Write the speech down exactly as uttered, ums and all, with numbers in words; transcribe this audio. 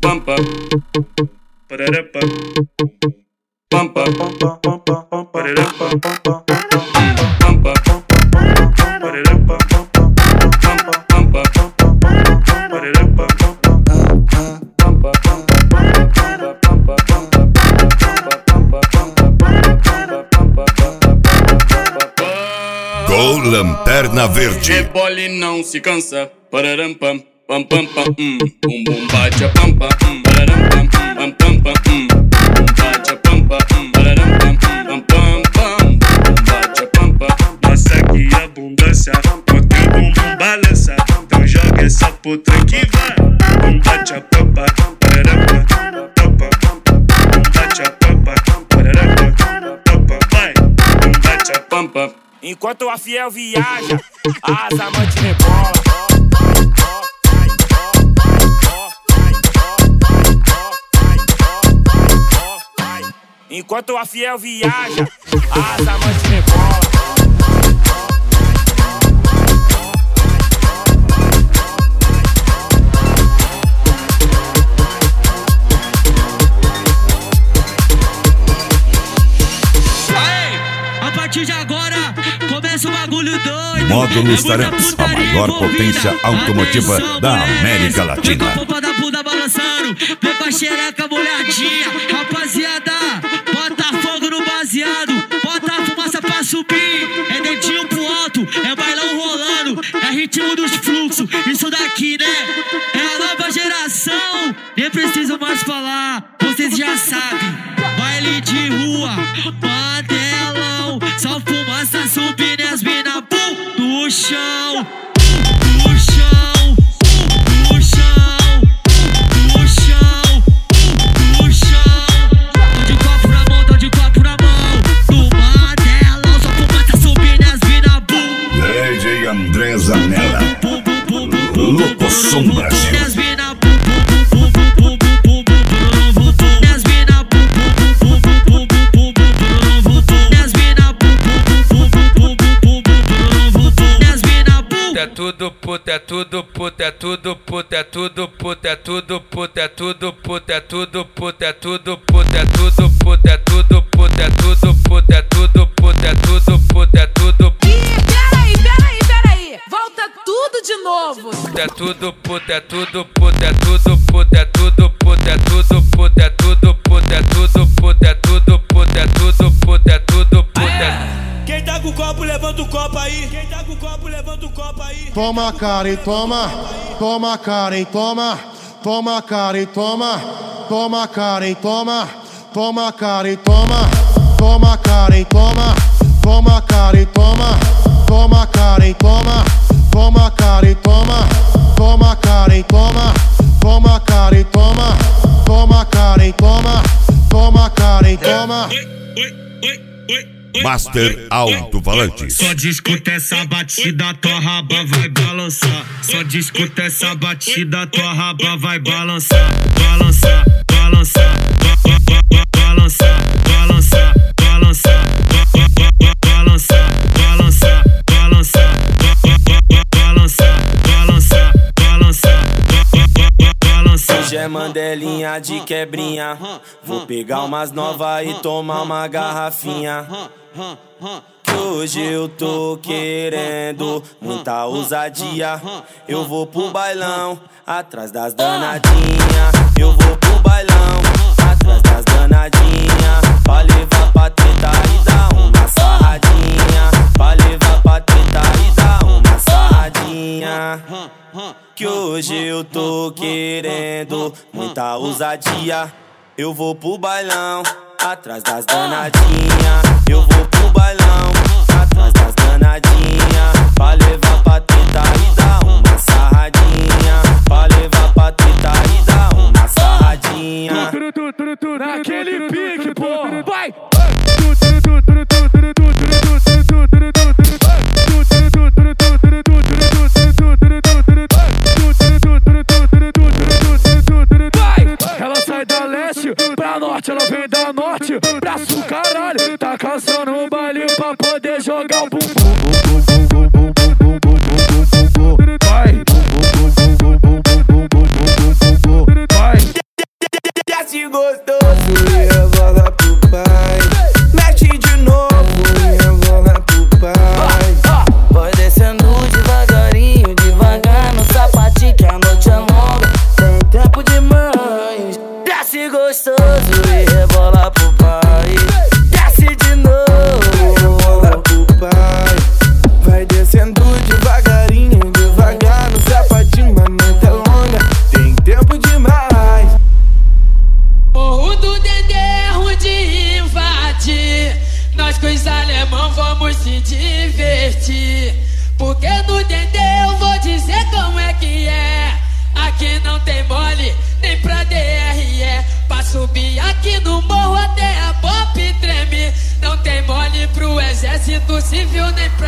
pam pam, parará pam, pam pam, parará pam, pam pam, parará pam, pam pam, parará pam. Gol Lanterna Verde. Rebole não se cansa, pararam pam pam pam pam, hum. Bum bum bate a pam pam, hum. Pararam pam pam pam pam, hum. Bum bate a pam pam, hum. Pararam pam pam pam pam, bum bate a pam pam. Nossa que abundância, bota o bumbum balança, então joga essa puta que vai. Bum bate a pam pam, pararam pam pam pam, bum bate a pam pam, pararam pam pam pam, vai. Bum bate a pam pam. Enquanto a fiel viaja, as amantes rebolam. Enquanto a fiel viaja, as amantes rebolam. A partir de agora começa o bagulho doido. Módulos Taramps, a maior potência automotiva da América Latina. Com a pompa da bunda balançando, vem com a xereca molhadinha. Rapaziada, bota fogo no baseado, bota a fumaça pra subir. É dedinho pro alto, é bailão rolando, é ritmo dos fluxos. Isso daqui, né? É a nova geração. Nem preciso mais falar, vocês já sabem. Baile de rua, mandelão, só fumaça subindo e as mina pum no chão, no chão, no chão, no chão, no chão. Tô de copo na mão, tô de copo na mão, no mandelão, só fumaça subindo e as mina pum. D J André Zanella, Louco Som Brasil. É tudo puta, é tudo puta, é tudo puta, é tudo puta, é tudo puta, é tudo puta, é tudo puta, é tudo puta, é tudo puta, é tudo puta, é tudo puta, é tudo puta, é tudo puta, é tudo puta. Peraí, peraí, peraí, volta tudo de novo. É tudo puta, é tudo puta, é tudo puta, é tudo puta, é tudo puta, é tudo puta, é tudo puta, é tudo puta, é tudo puta, é tudo puta. Quem tá com o copo, levanta o copo aí. Quem tá com o copo, levanta o copo aí. Toma cara e toma, toma cara e toma, toma cara e toma, toma cara e toma, toma cara e toma, toma cara e toma, toma cara e toma, toma cara e toma, toma cara e toma, toma cara e toma, toma cara e toma, toma cara e toma, toma cara e toma. Master Alto Falante. Só discuta essa batida, tua raba vai balançar. Só discuta essa batida, tua raba vai balançar. Balançar, balançar, ba ba ba balançar, balançar, balançar, ba ba ba balançar, balançar, balançar, ba ba ba balançar, balançar, balançar, ba ba ba balançar. Hoje é mandelinha de quebrinha, vou pegar umas novas e tomar uma garrafinha. Que hoje eu tô querendo muita ousadia. Eu vou pro bailão, atrás das danadinha. Eu vou pro bailão, atrás das danadinha. Pra levar pra treta e dar uma sarradinha. Pra levar pra treta e dar uma sarradinha. Que hoje eu tô querendo muita ousadia. Eu vou pro bailão, atrás das danadinha. Eu vou pro bailão, atrás das danadinha. Pra levar pra treta e dar uma sarradinha. Pra levar pra treta e dar uma sarradinha. Naquele pique, porra, vai! Ela sai da leste pra norte, ela vem da norte pra sul, caralho. Tá caçando um baile pra poder jogar o bumbum. Vai, vai. gostoso e rebola pro pai. Mexe de novo e rebola pro pai. Vai descendo devagarinho, devagar no sapatinho que a noite é longa. Tem tempo demais. Desce gostoso e rebola pro pai. Desce de novo e rebola pro pai. Vai descendo devagarinho, devagar no sapatinho, a noite é longa. Tem tempo demais. Morro do Dedé, rude invadir. Nós com os alemão vamos se divertir. Porque no Dedé eu vou dizer como é que é. Aqui não tem mole, nem pra D R E. Pra subir aqui no morro até a pop treme. Não tem mole pro exército civil, nem pra